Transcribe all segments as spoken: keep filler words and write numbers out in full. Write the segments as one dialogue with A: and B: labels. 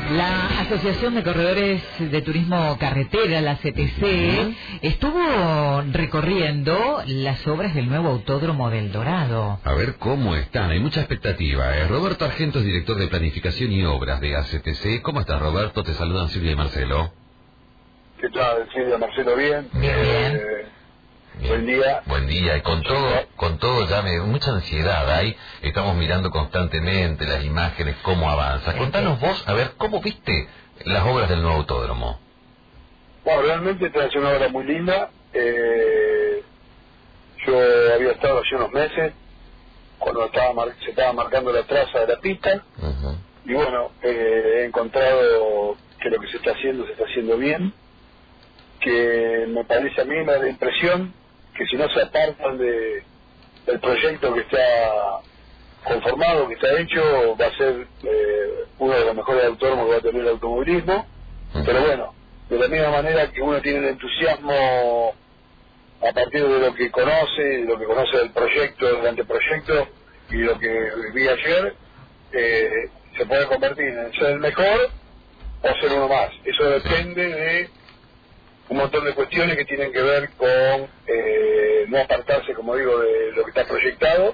A: La Asociación de Corredores de Turismo Carretera, la C T C, estuvo recorriendo las obras del nuevo Autódromo del Dorado.
B: A ver cómo están, hay mucha expectativa. ¿eh? Roberto Argento es director de Planificación y Obras de A C T C. ¿Cómo estás, Roberto? Te saludan Silvia y Marcelo.
C: ¿Qué tal, Silvia, Marcelo? Bien.
A: Bien, bien.
C: Eh,
B: Bien.
C: Buen día.
B: Buen día, y con todo, con todo ya me, mucha ansiedad hay, estamos mirando constantemente las imágenes, cómo avanza. Contanos vos, a ver, ¿cómo viste las obras del nuevo autódromo?
C: Bueno, realmente esta es una obra muy linda. Eh, yo había estado hace unos meses, cuando estaba mar se estaba marcando la traza de la pista,
B: Uh-huh.
C: y bueno, eh, he encontrado que lo que se está haciendo, se está haciendo bien, que me parece a mí, me da la impresión que si no se apartan de, del proyecto que está conformado, que está hecho, va a ser eh, uno de los mejores autódromos que va a tener el automovilismo.
B: Uh-huh.
C: Pero bueno, de la misma manera que uno tiene el entusiasmo a partir de lo que conoce, de lo que conoce del proyecto, del anteproyecto y lo que vi ayer, eh, se puede convertir en ser el mejor o ser uno más. Eso depende de un montón de cuestiones que tienen que ver con eh, no apartarse, como digo, de lo que está proyectado,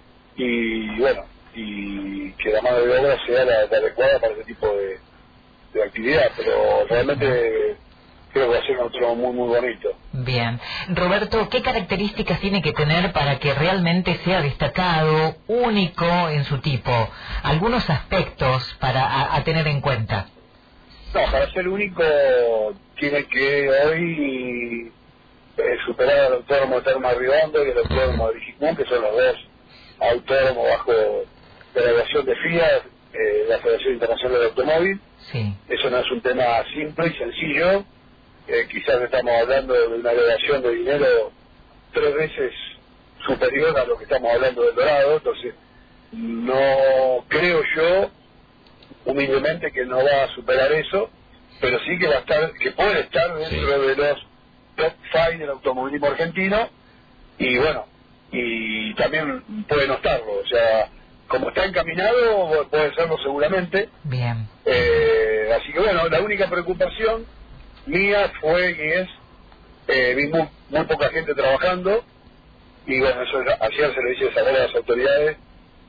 C: y bueno, y que la mano de obra sea la, la adecuada para ese tipo de, de actividad. Pero realmente creo que va a ser un autódromo muy muy bonito.
A: Bien. Roberto, ¿qué características tiene que tener para que realmente sea destacado, único en su tipo? Algunos aspectos para a, a tener en cuenta.
C: No, para ser único tiene que hoy eh, superar al autódromo de Termas Riondo y el autódromo de Vigicún, que son los dos autódromos bajo la evaluación de F I A, eh, la Federación Internacional del Automóvil.
A: Sí.
C: Eso no es un tema simple y sencillo. Eh, quizás estamos hablando de una elevación de dinero tres veces superior a lo que estamos hablando del Dorado. Entonces, no creo yo, humildemente, que no va a superar eso, pero sí que va a estar, que puede estar dentro
B: Sí.
C: de los top five del automovilismo argentino, y bueno, y también puede no estarlo. O sea, como está encaminado, puede serlo seguramente.
A: Bien.
C: Eh, así que bueno, la única preocupación mía fue y es, eh, vi muy, muy poca gente trabajando, y bueno, eso ayer se lo hice saber a las autoridades.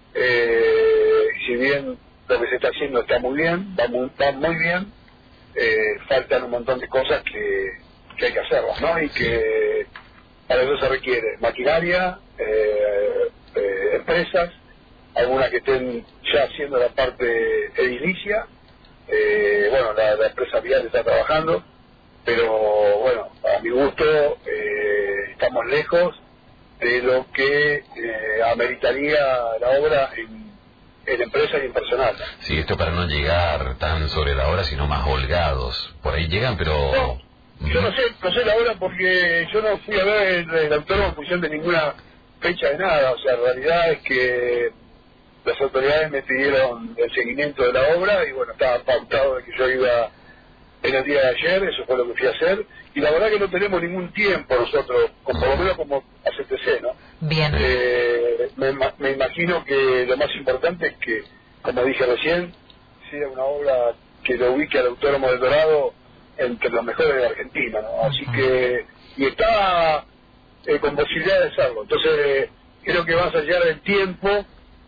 C: Eh, si bien lo que se está haciendo está muy bien, va muy, va muy bien, eh, faltan un montón de cosas que, que hay que hacerlas, ¿no? Y que para eso se requiere maquinaria, eh, eh, empresas, algunas que estén ya haciendo la parte edilicia. Eh, bueno, la, la empresa vial está trabajando, pero bueno, a mi gusto eh, estamos lejos de lo que eh, ameritaría la obra en, en empresa y en personal.
B: Sí, esto para no llegar tan sobre la hora, sino más holgados. Por ahí llegan, pero...
C: No, yo no sé, no sé la hora porque yo no fui a ver el, el autódromo en función de ninguna fecha de nada. O sea, la realidad es que las autoridades me pidieron el seguimiento de la obra y bueno, estaba pautado de que yo iba en el día de ayer, eso fue lo que fui a hacer, y la verdad que no tenemos ningún tiempo nosotros, con, por lo menos como A C T C, ¿no?
A: Bien.
C: Eh, me, me imagino que lo más importante es que, como dije recién, sea una obra que lo ubique al Autódromo del Dorado entre los mejores de Argentina, ¿no? Así que, y está eh, con posibilidad de hacerlo. Entonces, creo que más allá del tiempo,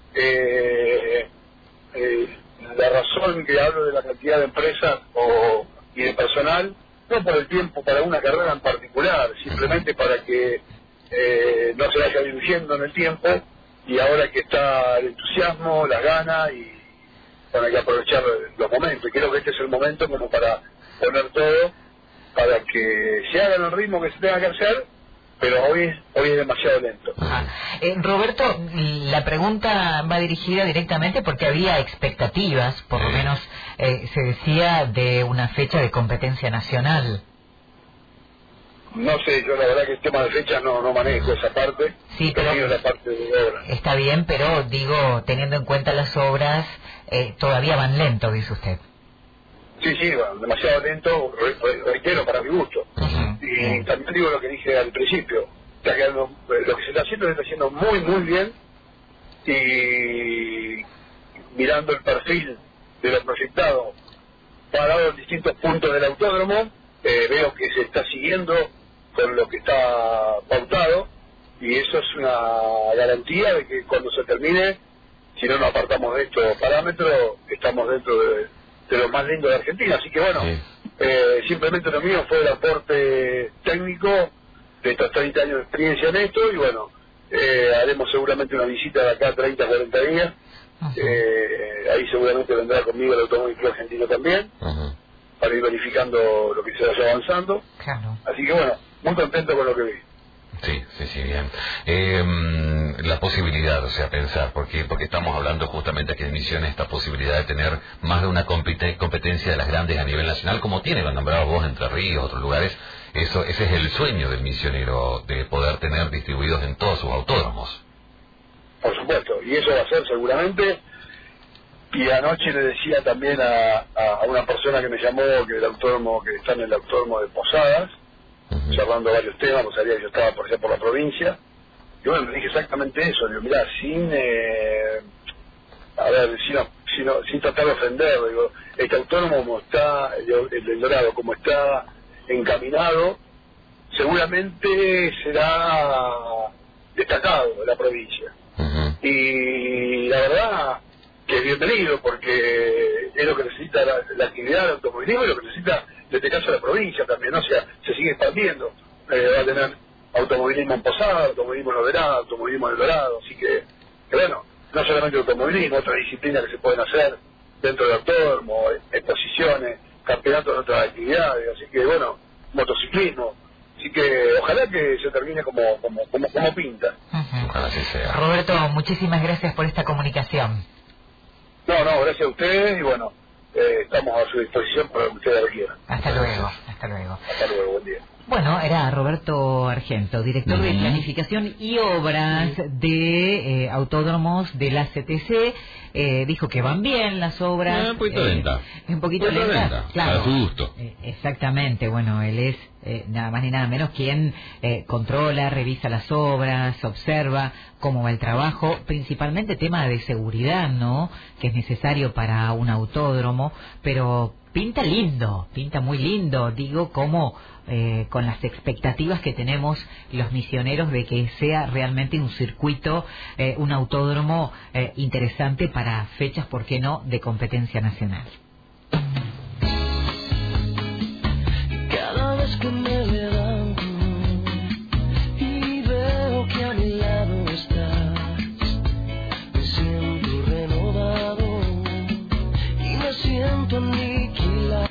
C: eh, eh, la razón que hablo de la cantidad de empresas o, y de personal, no por el tiempo para una carrera en particular, simplemente para que eh, no se vaya diluyendo en el tiempo, y ahora que está el entusiasmo, la gana, y bueno, hay que aprovechar los momentos, y creo que este es el momento como para poner todo para que se haga en el ritmo que se tenga que hacer, pero hoy, hoy es demasiado lento.
A: Ah. Eh, Roberto, la pregunta va dirigida directamente porque había expectativas, por lo menos eh, se decía, de una fecha de competencia nacional.
C: No sé, yo la verdad que el tema de fechas no, no manejo esa parte,
A: Sí, pero
C: la parte de obra.
A: Está bien, pero digo, teniendo en cuenta las obras, eh, todavía van lento, dice usted.
C: Sí, sí, bueno, demasiado lento, re, re, reitero, para mi gusto.
A: Uh-huh.
C: Y
A: Bien.
C: también digo lo que dije al principio, está quedando, lo que se está haciendo se está haciendo muy, muy bien, y mirando el perfil de lo proyectado parado en distintos puntos del autódromo, eh, veo que se está siguiendo con lo que está pautado, y eso es una garantía de que cuando se termine, si no nos apartamos de estos parámetros, estamos dentro de, de lo más lindo de Argentina. Así que bueno, sí. eh, simplemente lo mío fue el aporte técnico de estos treinta años de experiencia en esto, y bueno, eh, haremos seguramente una visita de acá a treinta, cuarenta días. Eh, ahí seguramente vendrá conmigo el Automóvil Club Argentino también, uh-huh. para ir verificando lo que se vaya avanzando. Claro. Así que bueno, muy contento con lo que vi.
B: Sí, sí, sí, bien. Eh, la posibilidad, o sea, pensar, porque porque estamos hablando justamente aquí en Misiones, esta posibilidad de tener más de una compet- competencia de las grandes a nivel nacional, como tiene, lo nombrabas vos, Entre Ríos, otros lugares. Eso, ese es el sueño del misionero, de poder tener distribuidos en todos sus autódromos.
C: Por supuesto, y eso va a ser seguramente. Y anoche le decía también a, a una persona que me llamó, que el autódromo, que está en el autódromo de Posadas, uh-huh. charlando varios temas, pues sabía que yo estaba por allá por la provincia, y bueno, le dije exactamente eso. Digo, mirá, sin eh, a ver, sin, sin, sin tratar de ofender, digo, este autódromo como está, el, el del Dorado, como está encaminado, seguramente será destacado de la provincia. Uh-huh. Y la verdad que es bienvenido, porque es lo que necesita la, la actividad del automovilismo y lo que necesita, en este caso, la provincia también, ¿no? O sea, se sigue expandiendo. Eh, va a tener automovilismo en Posada, automovilismo en Oberá, automovilismo en El Dorado, así que, que, bueno, no solamente automovilismo, otras disciplinas que se pueden hacer dentro del autódromo, exposiciones, campeonatos de otras actividades, así que, bueno, motociclismo. Así que ojalá que se termine como como como, como pinta.
A: Uh-huh. Ojalá así sea. Roberto, muchísimas gracias por esta comunicación.
C: No, no, gracias a ustedes, y bueno, eh, estamos a su disposición para lo que ustedes requieran.
A: Hasta luego, hasta luego.
C: Hasta luego, buen día.
A: Bueno, era Roberto Argento, director uh-huh. de Planificación y Obras uh-huh. de eh, Autódromos de la C T C. Eh, dijo que van bien las obras.
B: Eh, un poquito eh, lenta.
A: Un poquito
B: lenta,
A: lenta, claro.
B: A su gusto.
A: Eh, exactamente, bueno, él es eh, nada más ni nada menos quien eh, controla, revisa las obras, observa cómo va el trabajo, principalmente tema de seguridad, ¿no? Que es necesario para un autódromo, pero pinta lindo, pinta muy lindo, digo, como eh, con las expectativas que tenemos los misioneros de que sea realmente un circuito, eh, un autódromo eh, interesante para fechas, ¿por qué no?, de competencia nacional.
D: Cada vez que me levanto y veo que a mi lado estás, me siento renovado y me siento en mi